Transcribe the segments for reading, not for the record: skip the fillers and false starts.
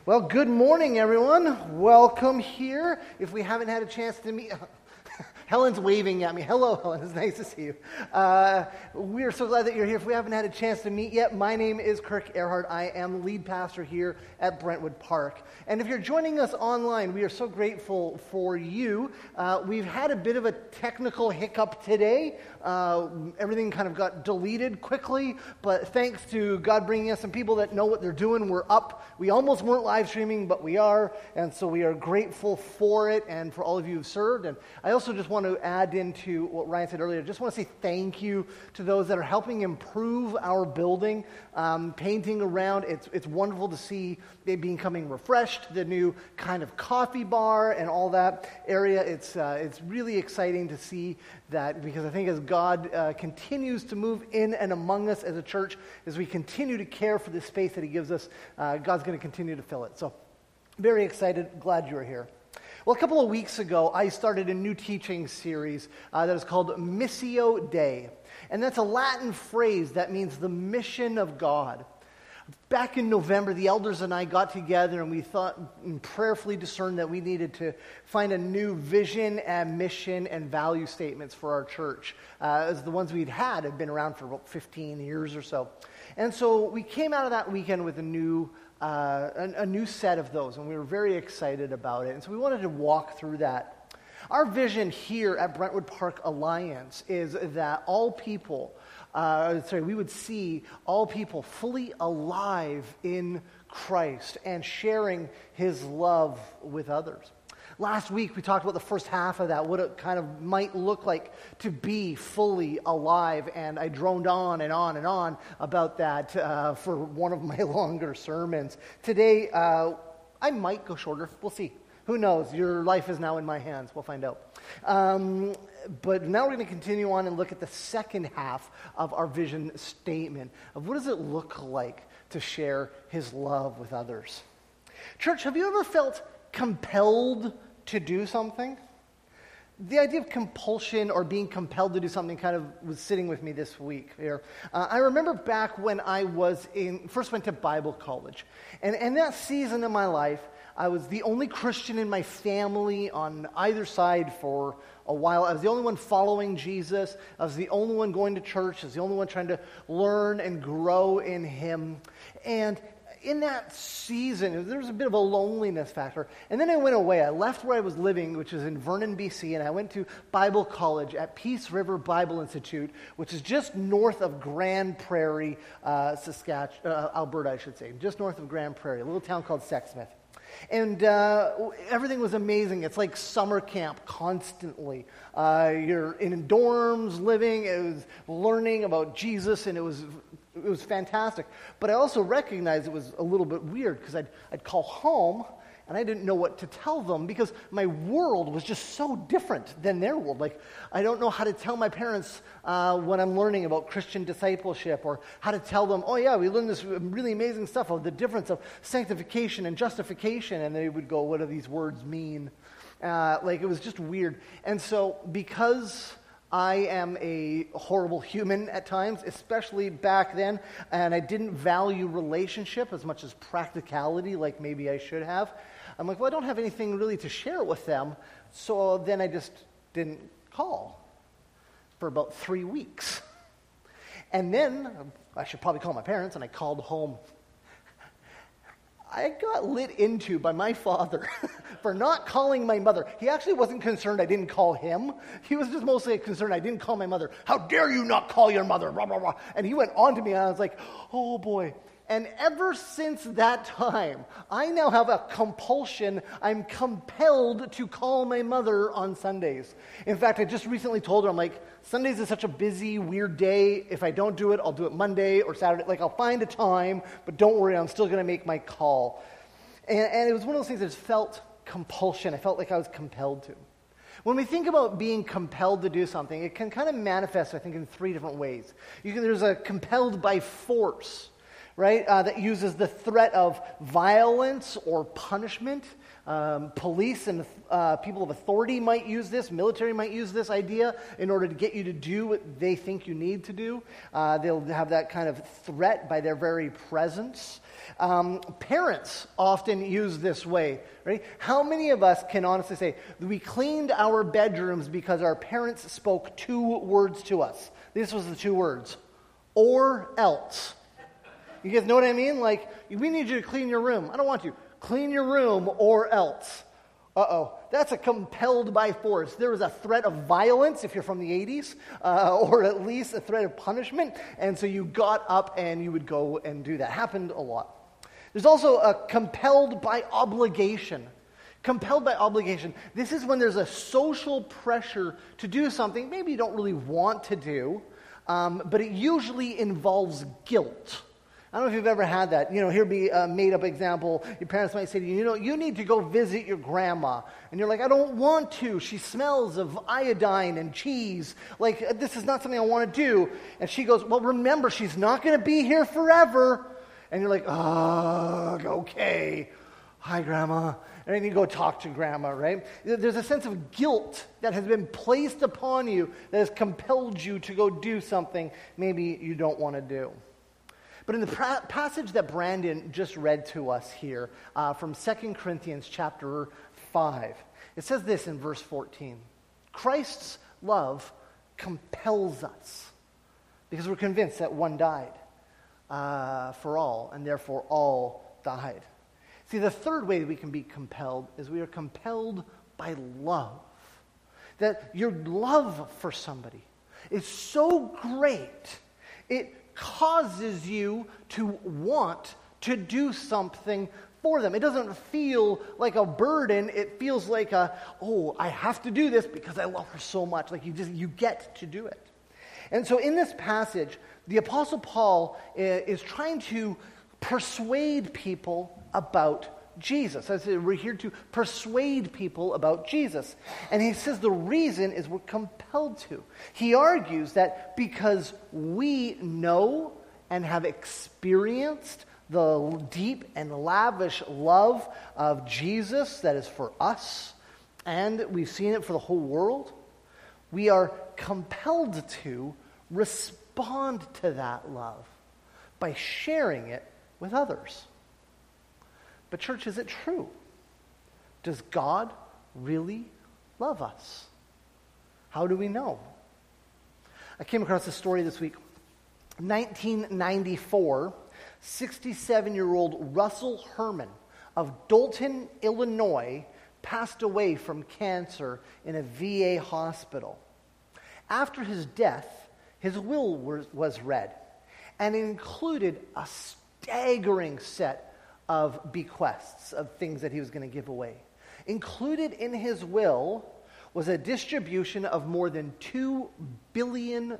Well, good morning, everyone. Welcome here. If we haven't had a chance to meet, Helen's waving at me. Hello, Helen. It's nice to see you. We're so glad that you're here. If we haven't had a chance to meet yet, my name is Kirk Earhart. I am lead pastor here at Brentwood Park. And if you're joining us online, we are so grateful for you. We've had a bit of a technical hiccup today. Everything kind of got deleted quickly, but thanks to God bringing us some people that know what they're doing, we're up. We almost weren't live streaming, but we are, and so we are grateful for it and for all of you who've served. And I also just want to add into what Ryan said earlier. Just want to say thank you to those that are helping improve our building, painting around. It's wonderful to see it becoming refreshed, the new kind of coffee bar and all that area. It's really exciting to see that, because I think as God continues to move in and among us as a church, as we continue to care for the space that He gives us, God's going to continue to fill it. So, very excited, glad you're here. Well, a couple of weeks ago, I started a new teaching series that is called Missio Dei. And that's a Latin phrase that means the mission of God. Back in November, the elders and I got together and we thought and prayerfully discerned that we needed to find a new vision and mission and value statements for our church, as the ones we'd had been around for about 15 years or so. And so we came out of that weekend with a new set of those, and we were very excited about it. And so we wanted to walk through that. Our vision here at Brentwood Park Alliance is that we would see all people fully alive in Christ and sharing His love with others. Last week, we talked about the first half of that, what it kind of might look like to be fully alive, and I droned on and on and on about that for one of my longer sermons. Today, I might go shorter. We'll see. Who knows? Your life is now in my hands. We'll find out. But now we're going to continue on and look at the second half of our vision statement of what does it look like to share His love with others. Church, have you ever felt compelled to do something? The idea of compulsion or being compelled to do something kind of was sitting with me this week here. I remember back when I first went to Bible college. And in that season of my life, I was the only Christian in my family on either side for a while. I was the only one following Jesus. I was the only one going to church. I was the only one trying to learn and grow in Him. And in that season, there was a bit of a loneliness factor. And then I went away. I left where I was living, which is in Vernon, BC, and I went to Bible college at Peace River Bible Institute, which is just north of Grand Prairie, Alberta, I should say. Just north of Grand Prairie, a little town called Sexsmith. And everything was amazing. It's like summer camp constantly. You're in dorms living. It was learning about Jesus, and it was fantastic. But I also recognized it was a little bit weird because I'd call home and I didn't know what to tell them because my world was just so different than their world. Like, I don't know how to tell my parents when I'm learning about Christian discipleship, or how to tell them, oh yeah, we learned this really amazing stuff of the difference of sanctification and justification, and they would go, what do these words mean? It was just weird. And so because I am a horrible human at times, especially back then, and I didn't value relationship as much as practicality like maybe I should have. I'm like, well, I don't have anything really to share with them, so then I just didn't call for about 3 weeks. And then, I should probably call my parents, and I called home. I got lit into by my father for not calling my mother. He actually wasn't concerned I didn't call him. He was just mostly concerned I didn't call my mother. How dare you not call your mother? Blah, blah, blah. And he went on to me, and I was like, oh boy. And ever since that time, I now have a compulsion. I'm compelled to call my mother on Sundays. In fact, I just recently told her, I'm like, Sundays is such a busy, weird day. If I don't do it, I'll do it Monday or Saturday. Like, I'll find a time, but don't worry, I'm still going to make my call. And it was one of those things that just felt compulsion. I felt like I was compelled to. When we think about being compelled to do something, it can kind of manifest, I think, in 3 different ways. There's a compelled by force, right, that uses the threat of violence or punishment. Police and people of authority might use this. Military might use this idea in order to get you to do what they think you need to do. They'll have that kind of threat by their very presence. Parents often use this way, right? How many of us can honestly say we cleaned our bedrooms because our parents spoke 2 words to us? This was the 2 words, or else. You guys know what I mean? Like, we need you to clean your room. I don't want you. Clean your room or else. That's a compelled by force. There was a threat of violence, if you're from the 80s, or at least a threat of punishment, and so you got up and you would go and do that. Happened a lot. There's also a compelled by obligation. Compelled by obligation. This is when there's a social pressure to do something maybe you don't really want to do, but it usually involves guilt. I don't know if you've ever had that. Here'd be a made-up example. Your parents might say to you, you need to go visit your grandma. And you're like, I don't want to. She smells of iodine and cheese. Like, this is not something I want to do. And she goes, well, remember, she's not going to be here forever. And you're like, okay. Hi, Grandma. And then you go talk to Grandma, right? There's a sense of guilt that has been placed upon you that has compelled you to go do something maybe you don't want to do. But in the passage that Brandon just read to us here from 2 Corinthians chapter 5, it says this in verse 14. Christ's love compels us because we're convinced that one died for all, and therefore all died. See, the third way we can be compelled is we are compelled by love. That your love for somebody is so great, it causes you to want to do something for them. It doesn't feel like a burden. It feels like I have to do this because I love her so much. Like you get to do it. And so in this passage, the Apostle Paul is trying to persuade people about Jesus. As we're here to persuade people about Jesus. And he says the reason is we're compelled to. He argues that because we know and have experienced the deep and lavish love of Jesus that is for us, and we've seen it for the whole world, we are compelled to respond to that love by sharing it with others. But church, is it true? Does God really love us? How do we know? I came across a story this week. 1994, 67-year-old Russell Herman of Dolton, Illinois, passed away from cancer in a VA hospital. After his death, his will was read, and it included a staggering set of bequests, of things that he was going to give away. Included in his will was a distribution of more than $2 billion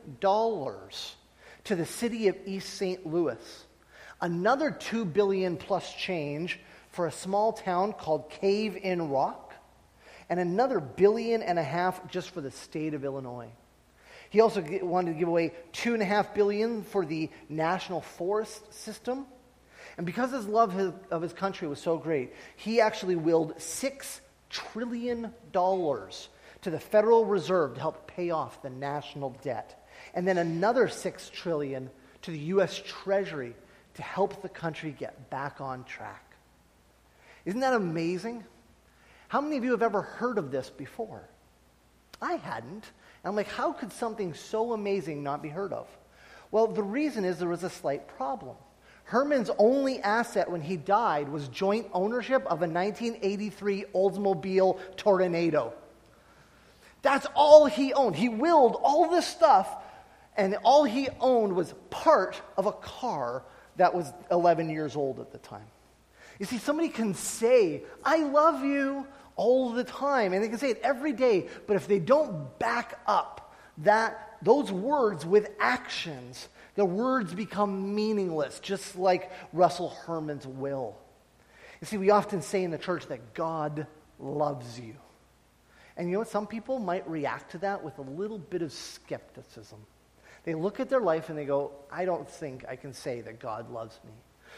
to the city of East St. Louis. Another $2 billion plus change for a small town called Cave in Rock. And another $1.5 billion just for the state of Illinois. He also wanted to give away $2.5 billion for the National Forest System. And because his love of his country was so great, he actually willed $6 trillion to the Federal Reserve to help pay off the national debt. And then another $6 trillion to the U.S. Treasury to help the country get back on track. Isn't that amazing? How many of you have ever heard of this before? I hadn't. And I'm like, how could something so amazing not be heard of? Well, the reason is there was a slight problem. Herman's only asset when he died was joint ownership of a 1983 Oldsmobile Tornado. That's all he owned. He willed all this stuff, and all he owned was part of a car that was 11 years old at the time. You see, somebody can say, I love you, all the time, and they can say it every day, but if they don't back up those words with actions, the words become meaningless, just like Russell Herman's will. You see, we often say in the church that God loves you. And you know what? Some people might react to that with a little bit of skepticism. They look at their life and they go, I don't think I can say that God loves me.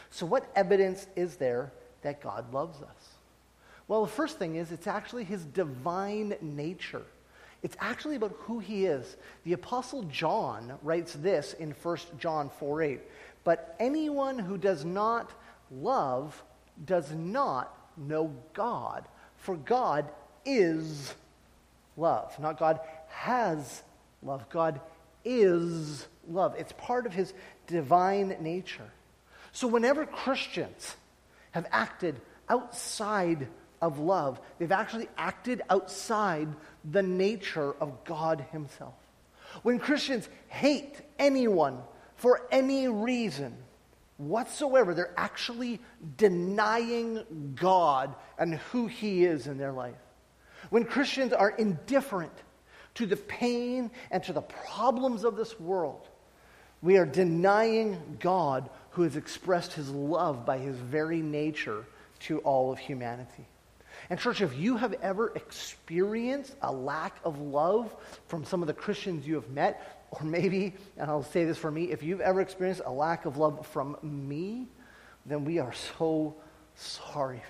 So what evidence is there that God loves us? Well, the first thing is it's actually his divine nature. It's actually about who he is. The Apostle John writes this in 1 John 4:8. But anyone who does not love does not know God, for God is love. Not God has love. God is love. It's part of his divine nature. So whenever Christians have acted outside of love, they've actually acted outside the nature of God himself. When Christians hate anyone for any reason whatsoever, they're actually denying God and who he is in their life. When Christians are indifferent to the pain and to the problems of this world, we are denying God who has expressed his love by his very nature to all of humanity. And church, if you have ever experienced a lack of love from some of the Christians you have met, or maybe, and I'll say this for me, if you've ever experienced a lack of love from me, then we are so sorry.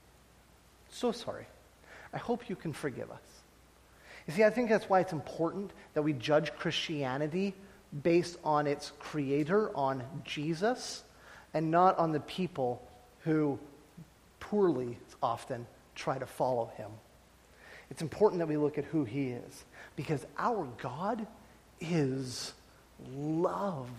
So sorry. I hope you can forgive us. You see, I think that's why it's important that we judge Christianity based on its creator, on Jesus, and not on the people who poorly often try to follow him. It's important that we look at who he is, because our God is love.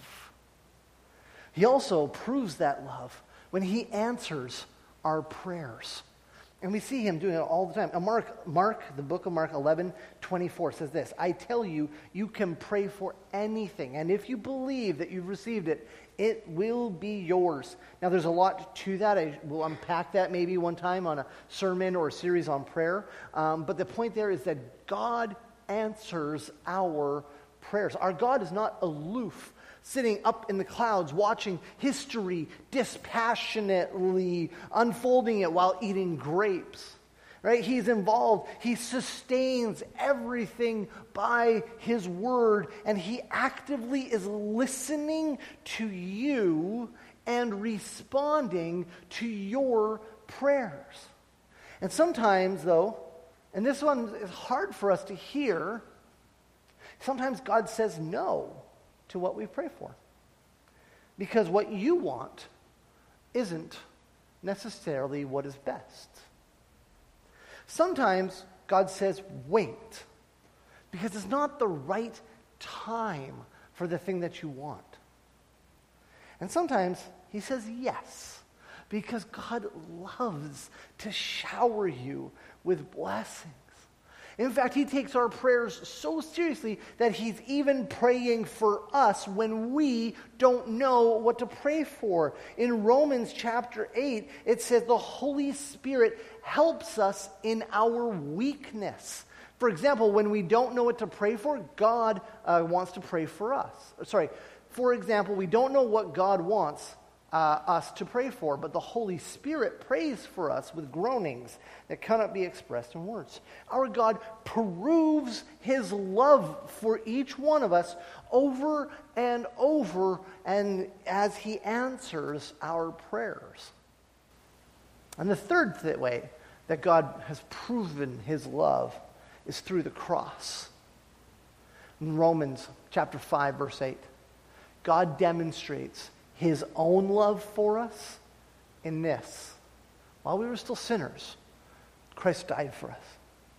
He also proves that love when he answers our prayers. And we see him doing it all the time. And Mark, the book of Mark 11:24 says this, I tell you, you can pray for anything. And if you believe that you've received it, it will be yours. Now, there's a lot to that. I will unpack that maybe one time on a sermon or a series on prayer. But the point there is that God answers our prayers. Our God is not aloof, sitting up in the clouds, watching history dispassionately unfolding it while eating grapes. Right? He's involved. He sustains everything by his word, and he actively is listening to you and responding to your prayers. And sometimes, though, and this one is hard for us to hear, sometimes God says no to what we pray for. Because what you want isn't necessarily what is best. Sometimes God says, wait, because it's not the right time for the thing that you want. And sometimes he says yes, because God loves to shower you with blessings. In fact, he takes our prayers so seriously that he's even praying for us when we don't know what to pray for. In Romans chapter 8, it says the Holy Spirit helps us in our weakness. For example, when we don't know what to pray for, God wants to pray for us. For example, we don't know what God wants us to pray for, but the Holy Spirit prays for us with groanings that cannot be expressed in words. Our God proves his love for each one of us over and over, and as he answers our prayers. And the third way that God has proven his love is through the cross. In Romans chapter 5, verse 8, God demonstrates his own love for us in this. While we were still sinners, Christ died for us.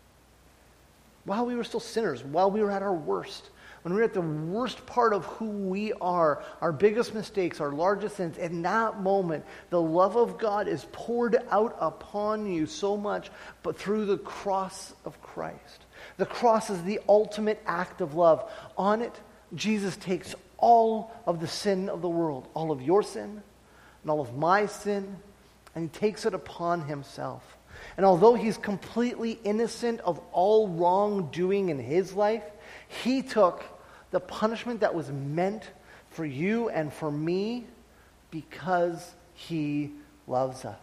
While we were still sinners, while we were at our worst, when we were at the worst part of who we are, our biggest mistakes, our largest sins, in that moment, the love of God is poured out upon you so much, but through the cross of Christ. The cross is the ultimate act of love. On it, Jesus takes all of the sin of the world, all of your sin and all of my sin, and he takes it upon himself. And although he's completely innocent of all wrongdoing in his life, he took the punishment that was meant for you and for me because he loves us.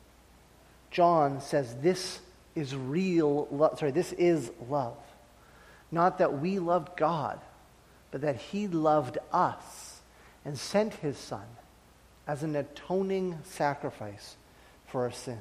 John says this is this is love. Not that we loved God, but that he loved us and sent his Son as an atoning sacrifice for our sins.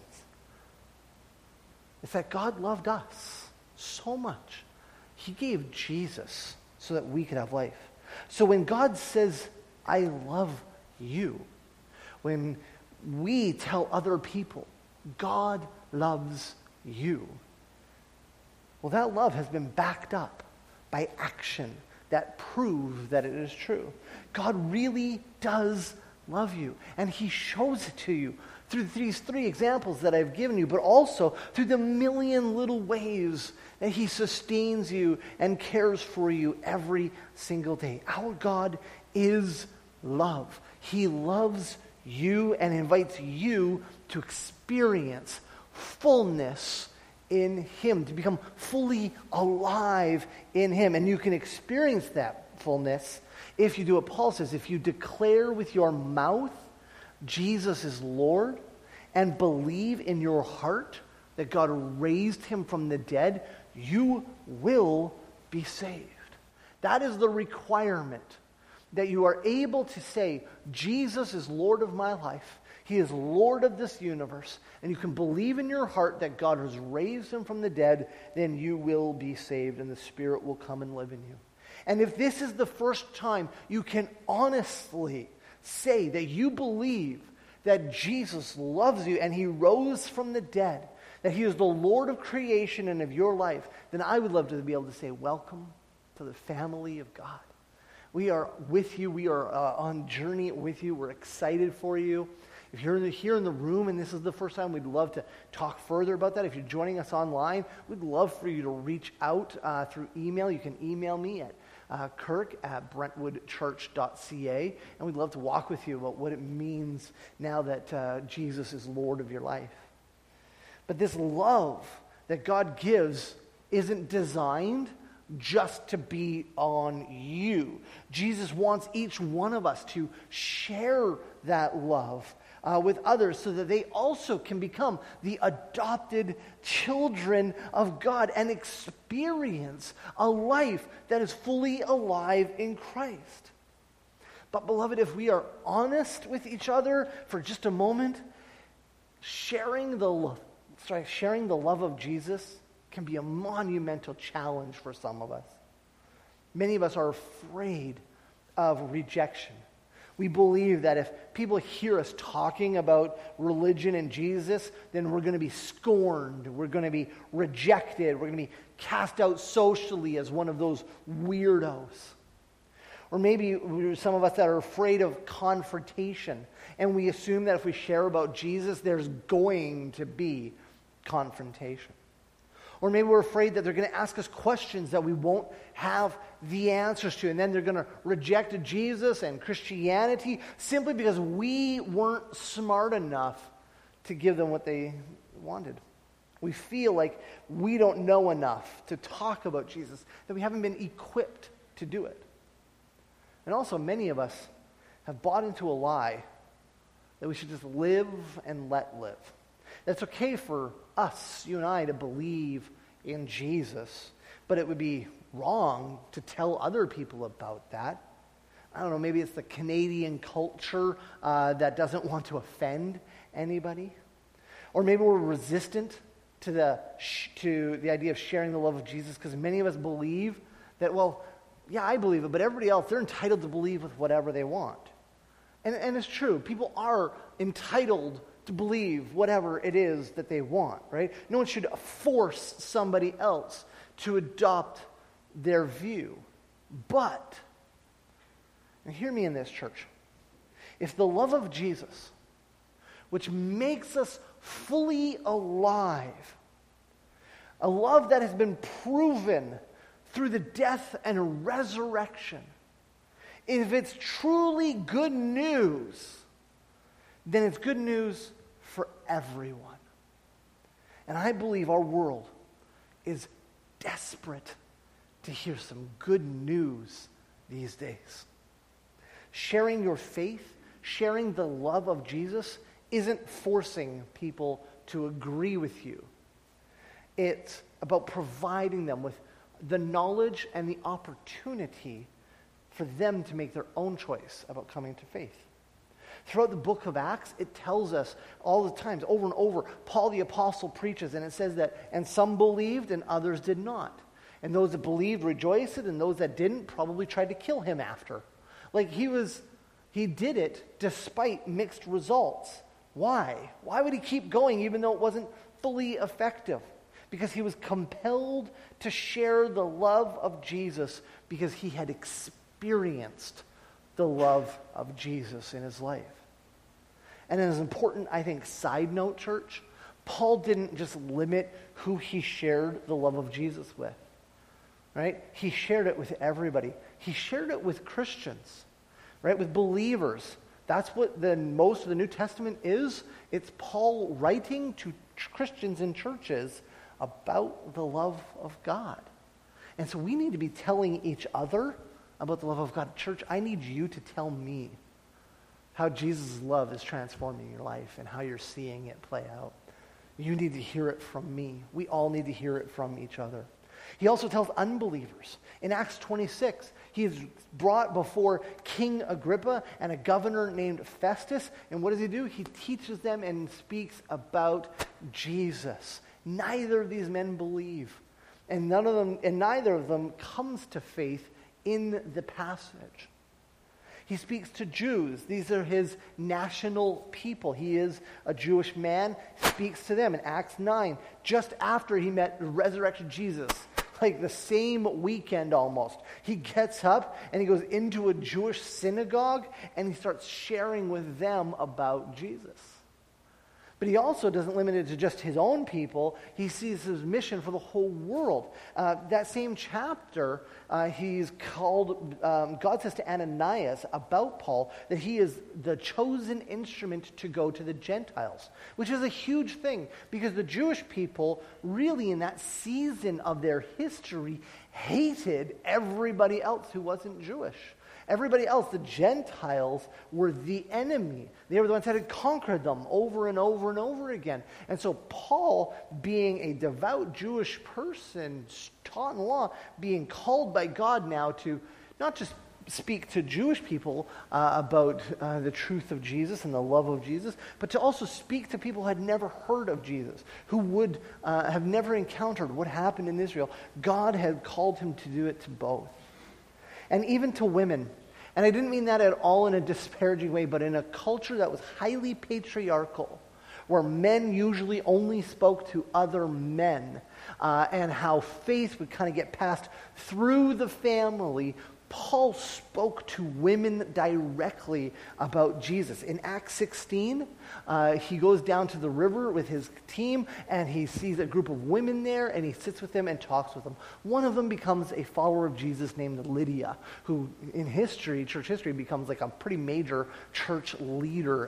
It's that God loved us so much. He gave Jesus so that we could have life. So when God says, I love you, when we tell other people, God loves you, well, that love has been backed up by action that proves that it is true. God really does love you, and he shows it to you through these 3 examples that I've given you, but also through the million little ways that he sustains you and cares for you every single day. Our God is love. He loves you and invites you to experience fullness in him, to become fully alive in him. And you can experience that fullness if you do what Paul says, if you declare with your mouth Jesus is Lord and believe in your heart that God raised him from the dead, you will be saved. That is the requirement, that you are able to say, Jesus is Lord of my life. He is Lord of this universe. And you can believe in your heart that God has raised him from the dead, then you will be saved and the Spirit will come and live in you. And if this is the first time you can honestly say that you believe that Jesus loves you and he rose from the dead, that he is the Lord of creation and of your life, then I would love to be able to say, welcome to the family of God. We are with you. We are on journey with you. We're excited for you. If you're here in the room and this is the first time, we'd love to talk further about that. If you're joining us online, we'd love for you to reach out through email. You can email me at kirk@brentwoodchurch.ca, and we'd love to walk with you about what it means now that Jesus is Lord of your life. But this love that God gives isn't designed just to be on you. Jesus wants each one of us to share that love with others so that they also can become the adopted children of God and experience a life that is fully alive in Christ. But beloved, if we are honest with each other for just a moment, sharing the love of Jesus can be a monumental challenge for some of us. Many of us are afraid of rejection. We believe that if people hear us talking about religion and Jesus, then we're going to be scorned, we're going to be rejected, we're going to be cast out socially as one of those weirdos. Or maybe some of us that are afraid of confrontation, and we assume that if we share about Jesus, there's going to be confrontation. Or maybe we're afraid that they're going to ask us questions that we won't have the answers to, and then they're going to reject Jesus and Christianity simply because we weren't smart enough to give them what they wanted. We feel like we don't know enough to talk about Jesus, that we haven't been equipped to do it. And also, many of us have bought into a lie that we should just live and let live. That's okay for us, you and I, to believe in Jesus, but it would be wrong to tell other people about that. I don't know, maybe it's the Canadian culture that doesn't want to offend anybody. Or maybe we're resistant to the idea of sharing the love of Jesus because many of us believe that, well, yeah, I believe it, but everybody else, they're entitled to believe with whatever they want. And it's true. People are entitled to believe whatever it is that they want, right? No one should force somebody else to adopt their view. But, and hear me in this, church, if the love of Jesus, which makes us fully alive, a love that has been proven through the death and resurrection, if it's truly good news, then it's good news for everyone. And I believe our world is desperate to hear some good news these days. Sharing your faith, sharing the love of Jesus, isn't forcing people to agree with you. It's about providing them with the knowledge and the opportunity for them to make their own choice about coming to faith. Throughout the book of Acts, it tells us all the times, over and over, Paul the apostle preaches, and it says that, and some believed and others did not. And those that believed rejoiced, and those that didn't probably tried to kill him after. Like he did it despite mixed results. Why? Why would he keep going even though it wasn't fully effective? Because he was compelled to share the love of Jesus because he had experienced the love of Jesus in his life. And as important, I think, side note, church, Paul didn't just limit who he shared the love of Jesus with, right? He shared it with everybody. He shared it with Christians, right? With believers. That's what most of the New Testament is. It's Paul writing to Christians in churches about the love of God. And so we need to be telling each other about the love of God. Church, I need you to tell me how Jesus' love is transforming your life and how you're seeing it play out. You need to hear it from me. We all need to hear it from each other. He also tells unbelievers. In Acts 26, he is brought before King Agrippa and a governor named Festus. And what does he do? He teaches them and speaks about Jesus. Neither of these men believe. And neither of them comes to faith in the passage. He speaks to Jews. These are his national people. He is a Jewish man, speaks to them in Acts 9, just after he met the resurrected Jesus, like the same weekend almost. He gets up and he goes into a Jewish synagogue and he starts sharing with them about Jesus. But he also doesn't limit it to just his own people. He sees his mission for the whole world. That same chapter, he's called, God says to Ananias about Paul that he is the chosen instrument to go to the Gentiles, which is a huge thing because the Jewish people really in that season of their history hated everybody else who wasn't Jewish. Everybody else, the Gentiles, were the enemy. They were the ones that had conquered them over and over and over again. And so Paul, being a devout Jewish person, taught in law, being called by God now to not just speak to Jewish people about the truth of Jesus and the love of Jesus, but to also speak to people who had never heard of Jesus, who would have never encountered what happened in Israel. God had called him to do it to both. And even to women. And I didn't mean that at all in a disparaging way, but in a culture that was highly patriarchal, where men usually only spoke to other men, and how faith would kind of get passed through the family, Paul spoke to women directly about Jesus. In Acts 16, he goes down to the river with his team, and he sees a group of women there, and he sits with them and talks with them. One of them becomes a follower of Jesus named Lydia, who in history, church history, becomes like a pretty major church leader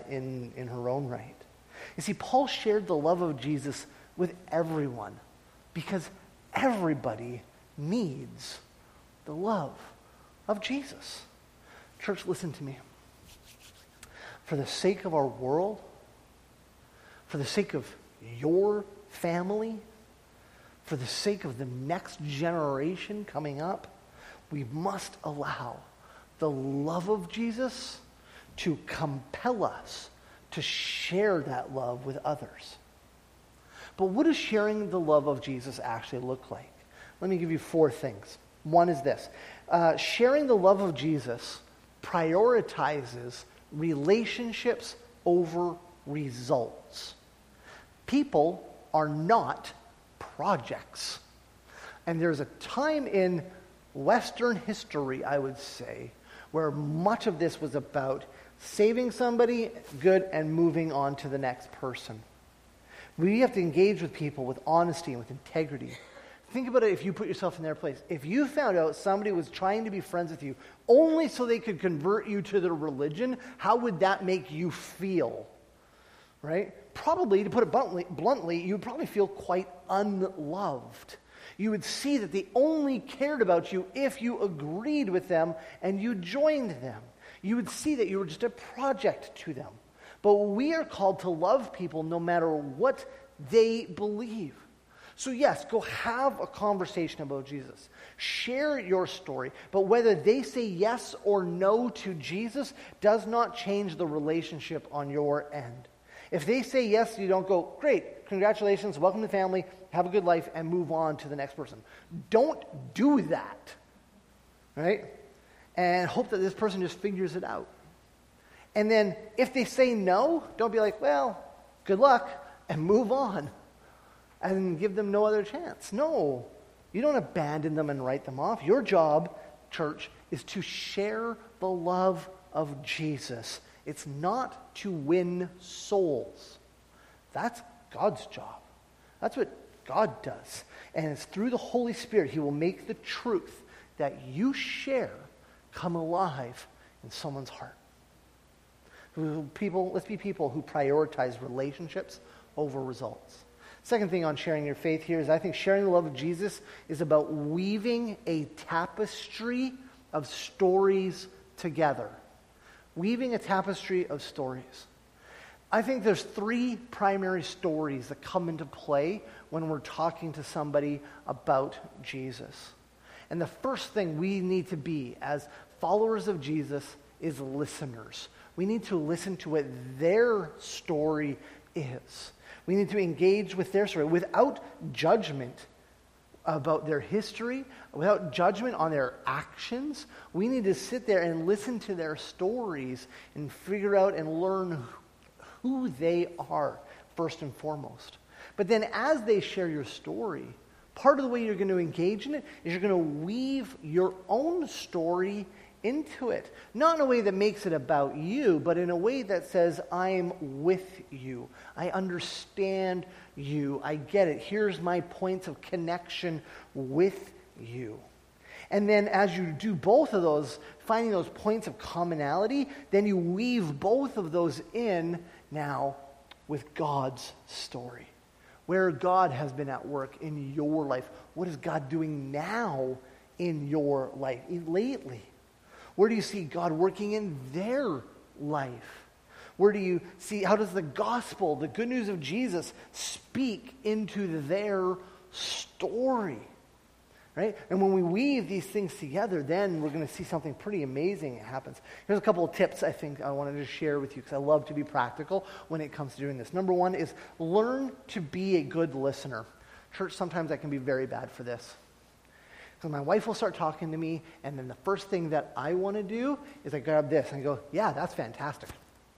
in her own right. You see, Paul shared the love of Jesus with everyone because everybody needs the love of Jesus. Church, listen to me. For the sake of our world, for the sake of your family, for the sake of the next generation coming up, we must allow the love of Jesus to compel us to share that love with others. But what does sharing the love of Jesus actually look like? Let me give you 4 things. One is this. Sharing the love of Jesus prioritizes relationships over results. People are not projects. And there's a time in Western history, I would say, where much of this was about saving somebody, good, and moving on to the next person. We have to engage with people with honesty and with integrity. Think about it if you put yourself in their place. If you found out somebody was trying to be friends with you only so they could convert you to their religion, how would that make you feel? Right? Probably, to put it bluntly, you would probably feel quite unloved. You would see that they only cared about you if you agreed with them and you joined them. You would see that you were just a project to them. But we are called to love people no matter what they believe. So yes, go have a conversation about Jesus. Share your story, but whether they say yes or no to Jesus does not change the relationship on your end. If they say yes, you don't go, great, congratulations, welcome to the family, have a good life, and move on to the next person. Don't do that, right? And hope that this person just figures it out. And then if they say no, don't be like, well, good luck, and move on. And give them no other chance. No, you don't abandon them and write them off. Your job, church, is to share the love of Jesus. It's not to win souls. That's God's job. That's what God does. And it's through the Holy Spirit He will make the truth that you share come alive in someone's heart. Let's be people who prioritize relationships over results. Second thing on sharing your faith here is I think sharing the love of Jesus is about weaving a tapestry of stories together. Weaving a tapestry of stories. I think there's three primary stories that come into play when we're talking to somebody about Jesus. And the first thing we need to be as followers of Jesus is listeners. We need to listen to what their story is. We need to engage with their story without judgment about their history, without judgment on their actions. We need to sit there and listen to their stories and figure out and learn who they are, first and foremost. But then as they share your story, part of the way you're going to engage in it is you're going to weave your own story into it. Not in a way that makes it about you, but in a way that says, I'm with you. I understand you. I get it. Here's my points of connection with you. And then as you do both of those, finding those points of commonality, then you weave both of those in now with God's story. Where God has been at work in your life. What is God doing now in your life, lately? Where do you see God working in their life? Where do you see, how does the gospel, the good news of Jesus, speak into their story? Right? And when we weave these things together, then we're going to see something pretty amazing happens. Here's a couple of tips I think I wanted to share with you because I love to be practical when it comes to doing this. Number one is learn to be a good listener. Church, sometimes I can be very bad for this. Because my wife will start talking to me, and then the first thing that I want to do is I grab this and go, yeah, that's fantastic.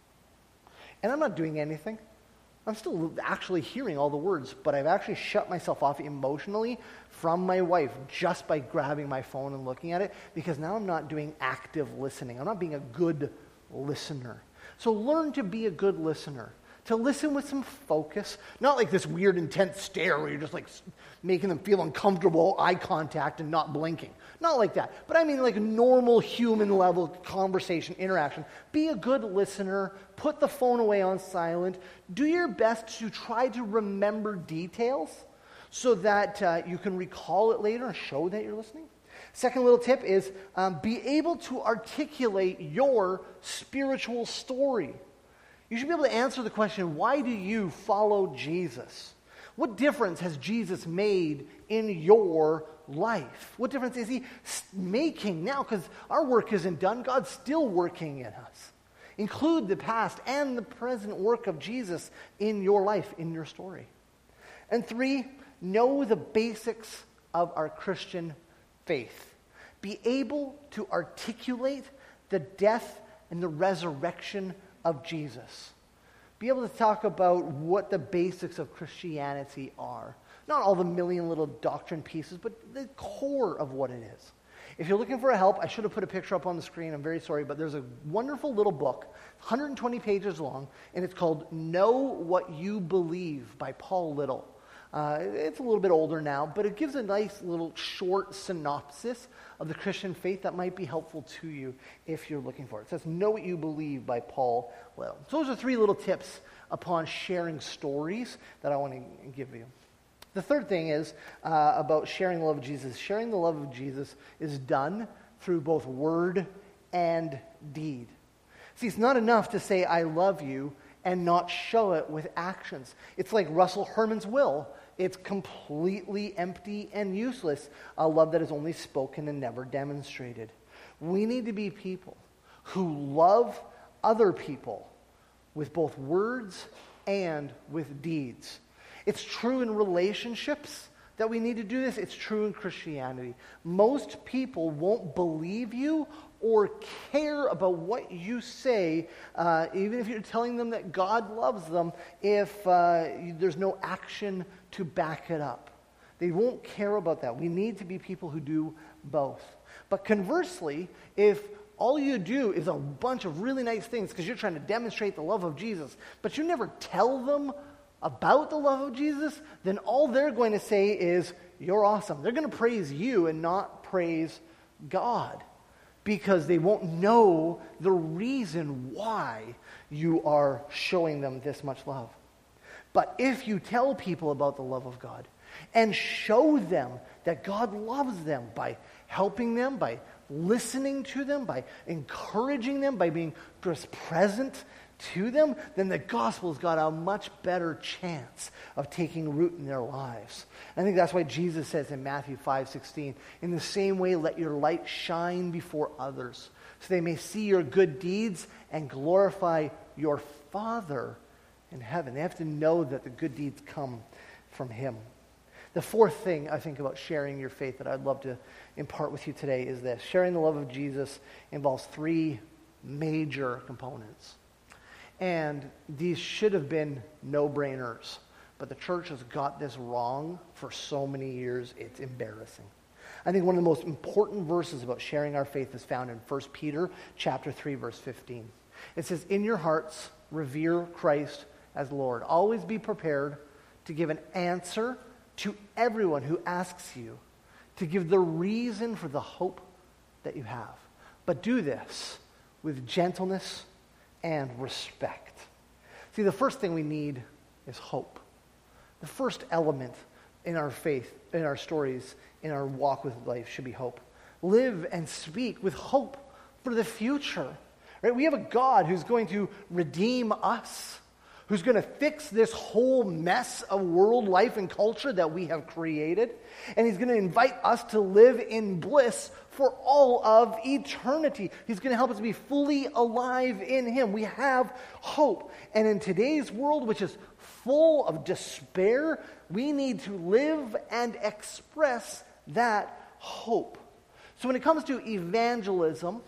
And I'm not doing anything. I'm still actually hearing all the words, but I've actually shut myself off emotionally from my wife just by grabbing my phone and looking at it, because now I'm not doing active listening. I'm not being a good listener. So learn to be a good listener. To listen with some focus, not like this weird intense stare where you're just like making them feel uncomfortable, eye contact and not blinking. Not like that. But I mean like a normal human level conversation, interaction. Be a good listener. Put the phone away on silent. Do your best to try to remember details so that you can recall it later and show that you're listening. Second little tip is be able to articulate your spiritual story. You should be able to answer the question, why do you follow Jesus? What difference has Jesus made in your life? What difference is He making now? Because our work isn't done. God's still working in us. Include the past and the present work of Jesus in your life, in your story. And three, know the basics of our Christian faith. Be able to articulate the death and the resurrection of Jesus. Be able to talk about what the basics of Christianity are. Not all the million little doctrine pieces, but the core of what it is. If you're looking for help, I should have put a picture up on the screen. I'm very sorry, but there's a wonderful little book, 120 pages long, and it's called Know What You Believe by Paul Little. It's a little bit older now, but it gives a nice little short synopsis of the Christian faith that might be helpful to you if you're looking for it. It says, Know What You Believe by Paul Little. So those are three little tips upon sharing stories that I want to give you. The third thing is about sharing the love of Jesus. Sharing the love of Jesus is done through both word and deed. See, it's not enough to say, I love you, and not show it with actions. It's like Russell Herman's will. It's completely empty and useless, a love that is only spoken and never demonstrated. We need to be people who love other people with both words and with deeds. It's true in relationships that we need to do this. It's true in Christianity. Most people won't believe you or care about what you say, even if you're telling them that God loves them, if there's no action to back it up. They won't care about that. We need to be people who do both. But conversely, if all you do is a bunch of really nice things because you're trying to demonstrate the love of Jesus, but you never tell them about the love of Jesus, then all they're going to say is, you're awesome. They're going to praise you and not praise God, because they won't know the reason why you are showing them this much love. But if you tell people about the love of God and show them that God loves them by helping them, by listening to them, by encouraging them, by being just present to them, then the gospel's got a much better chance of taking root in their lives. I think that's why Jesus says in Matthew 5:16, in the same way, let your light shine before others, so they may see your good deeds and glorify your Father in heaven. They have to know that the good deeds come from Him. The fourth thing I think about sharing your faith that I'd love to impart with you today is this. Sharing the love of Jesus involves three major components. And these should have been no-brainers. But the church has got this wrong for so many years, it's embarrassing. I think one of the most important verses about sharing our faith is found in 1 Peter chapter 3, verse 15. It says, in your hearts, revere Christ as Lord. Always be prepared to give an answer to everyone who asks you, to give the reason for the hope that you have. But do this with gentleness and respect. See, the first thing we need is hope. The first element in our faith, in our stories, in our walk with life should be hope. Live and speak with hope for the future. Right? We have a God who's going to redeem us, who's going to fix this whole mess of world life and culture that we have created, and He's going to invite us to live in bliss for all of eternity. He's going to help us be fully alive in Him. We have hope. And in today's world, which is full of despair, we need to live and express that hope. So when it comes to evangelism,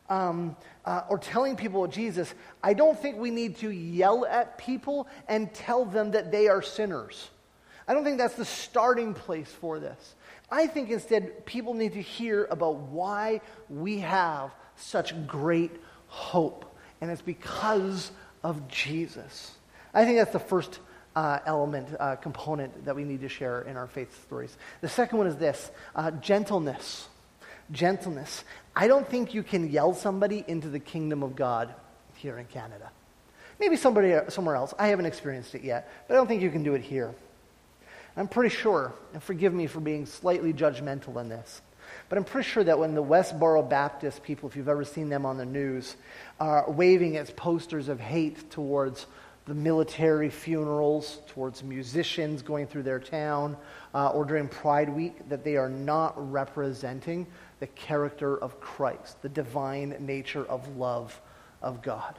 or telling people about Jesus, I don't think we need to yell at people and tell them that they are sinners. I don't think that's the starting place for this. I think instead people need to hear about why we have such great hope. And it's because of Jesus. I think that's the first component that we need to share in our faith stories. The second one is this, gentleness. Gentleness. I don't think you can yell somebody into the kingdom of God here in Canada. Maybe somebody somewhere else. I haven't experienced it yet, but I don't think you can do it here. I'm pretty sure, and forgive me for being slightly judgmental in this, but I'm pretty sure that when the Westboro Baptist people, if you've ever seen them on the news, are waving its posters of hate towards the military funerals, towards musicians going through their town, or during Pride Week, that they are not representing the character of Christ, the divine nature of love of God.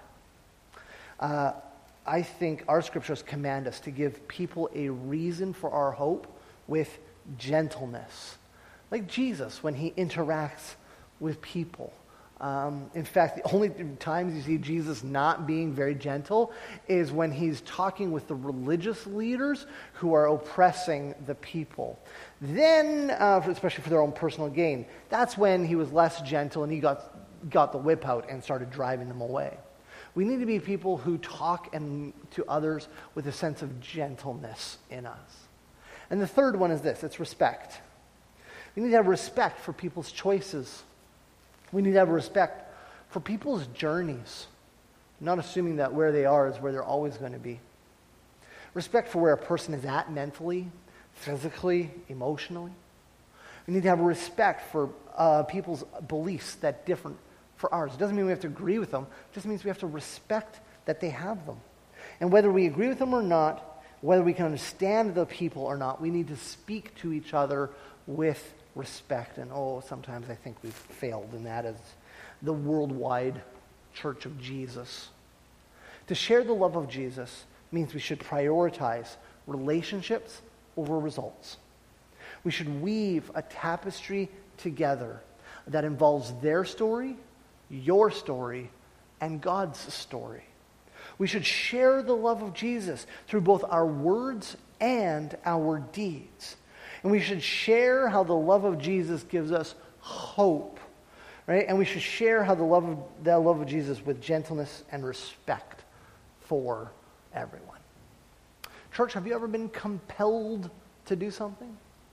I think our scriptures command us to give people a reason for our hope with gentleness. Like Jesus when He interacts with people. In fact, the only times you see Jesus not being very gentle is when He's talking with the religious leaders who are oppressing the people. Then, especially for their own personal gain, that's when He was less gentle and He got the whip out and started driving them away. We need to be people who talk to others with a sense of gentleness in us. And the third one is this, it's respect. We need to have respect for people's choices. We need to have respect for people's journeys, not assuming that where they are is where they're always going to be. Respect for where a person is at mentally, physically, emotionally. We need to have respect for people's beliefs that differ for ours. It doesn't mean we have to agree with them. It just means we have to respect that they have them. And whether we agree with them or not, whether we can understand the people or not, we need to speak to each other with respect. And sometimes I think we've failed in that as the worldwide Church of Jesus. To share the love of Jesus means we should prioritize relationships over results. We should weave a tapestry together that involves their story, your story, and God's story. We should share the love of Jesus through both our words and our deeds. And we should share how the love of Jesus gives us hope, right? And we should share how the love of Jesus with gentleness and respect for everyone. Church, have you ever been compelled to do something?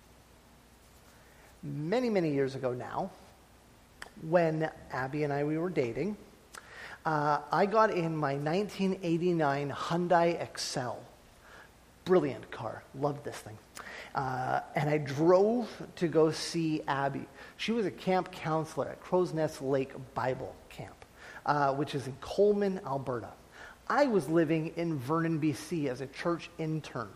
Many, many years ago now, when Abby and we were dating, I got in my 1989 Hyundai Excel. Brilliant car. Loved this thing. And I drove to go see Abby. She was a camp counselor at Crow's Nest Lake Bible Camp, which is in Coleman, Alberta. I was living in Vernon, BC as a church intern.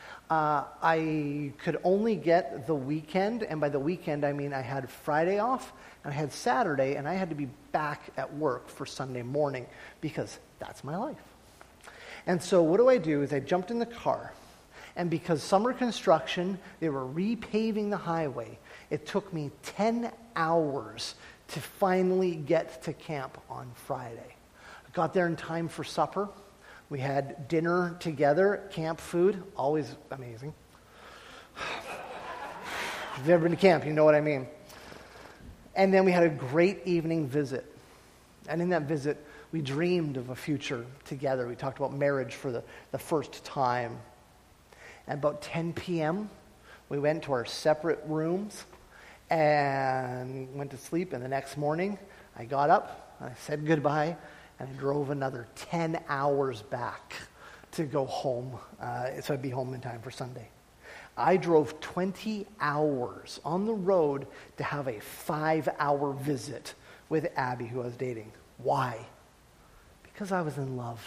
I could only get the weekend, and by the weekend I mean I had Friday off, and I had Saturday, and I had to be back at work for Sunday morning, because that's my life. And so what do? Is I jumped in the car, and because summer construction, they were repaving the highway, it took me 10 hours to finally get to camp on Friday. I got there in time for supper. We had dinner together, camp food, always amazing. If you've ever been to camp, you know what I mean. And then we had a great evening visit. And in that visit, we dreamed of a future together. We talked about marriage for the first time. At about 10 p.m., we went to our separate rooms and went to sleep. And the next morning, I got up, I said goodbye, and I drove another 10 hours back to go home, so I'd be home in time for Sunday. I drove 20 hours on the road to have a 5-hour visit with Abby, who I was dating. Why? Because I was in love.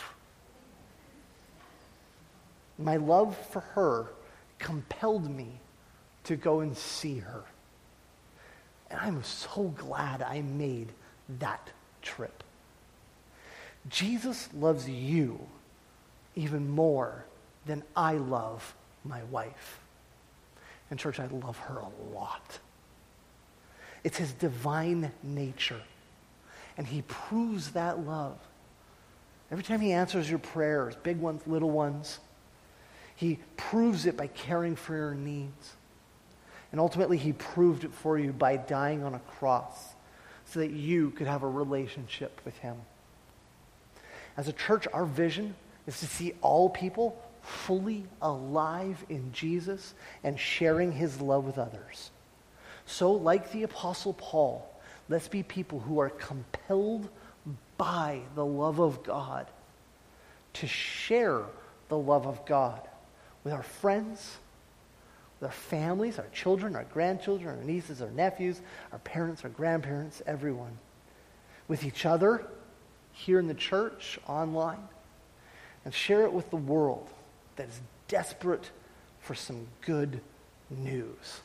My love for her compelled me to go and see her. And I'm so glad I made that trip. Jesus loves you even more than I love my wife. And church, I love her a lot. It's his divine nature. And he proves that love. Every time he answers your prayers, big ones, little ones, he proves it by caring for your needs. And ultimately, he proved it for you by dying on a cross so that you could have a relationship with him. As a church, our vision is to see all people fully alive in Jesus and sharing his love with others. So, like the Apostle Paul, let's be people who are compelled by the love of God to share the love of God with our friends, with our families, our children, our grandchildren, our nieces, our nephews, our parents, our grandparents, everyone. With each other, here in the church, online, and share it with the world that is desperate for some good news.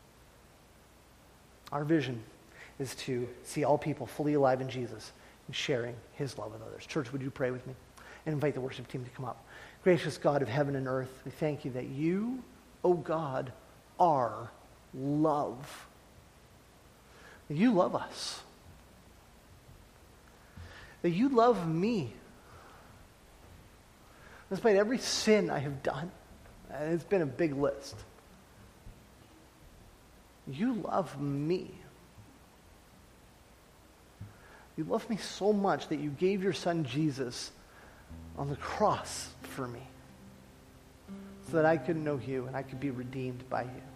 Our vision is to see all people fully alive in Jesus and sharing his love with others. Church, would you pray with me and invite the worship team to come up? Gracious God of heaven and earth, we thank you that you, O God, are love. You love us. That you love me. Despite every sin I have done, and it's been a big list, you love me. You love me so much that you gave your son Jesus on the cross for me so that I could know you and I could be redeemed by you.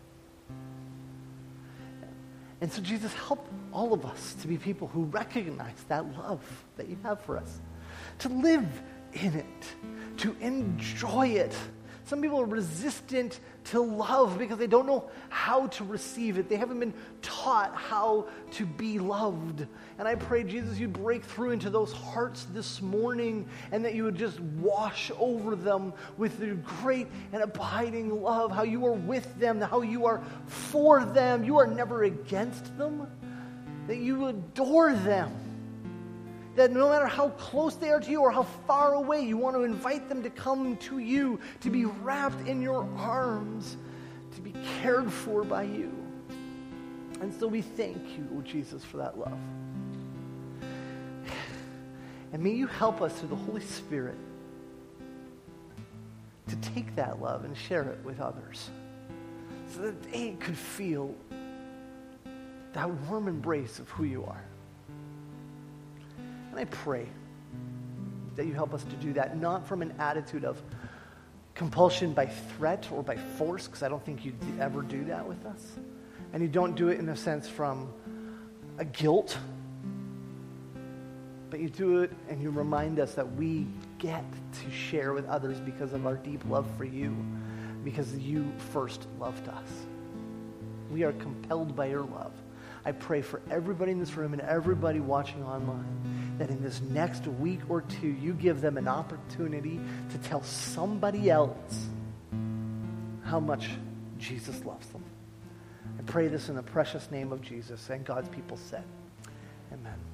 And so, Jesus, help all of us to be people who recognize that love that you have for us, to live in it, to enjoy it, Some people are resistant to love because they don't know how to receive it. They haven't been taught how to be loved. And I pray, Jesus, you'd break through into those hearts this morning and that you would just wash over them with your great and abiding love, how you are with them, how you are for them. You are never against them, that you adore them. That no matter how close they are to you or how far away, you want to invite them to come to you, to be wrapped in your arms, to be cared for by you. And so we thank you, oh Jesus, for that love. And may you help us through the Holy Spirit to take that love and share it with others so that they could feel that warm embrace of who you are. And I pray that you help us to do that, not from an attitude of compulsion by threat or by force, because I don't think you'd ever do that with us. And you don't do it in a sense from a guilt, but you do it and you remind us that we get to share with others because of our deep love for you, because you first loved us. We are compelled by your love. I pray for everybody in this room and everybody watching online that in this next week or two, you give them an opportunity to tell somebody else how much Jesus loves them. I pray this in the precious name of Jesus, and God's people said, amen.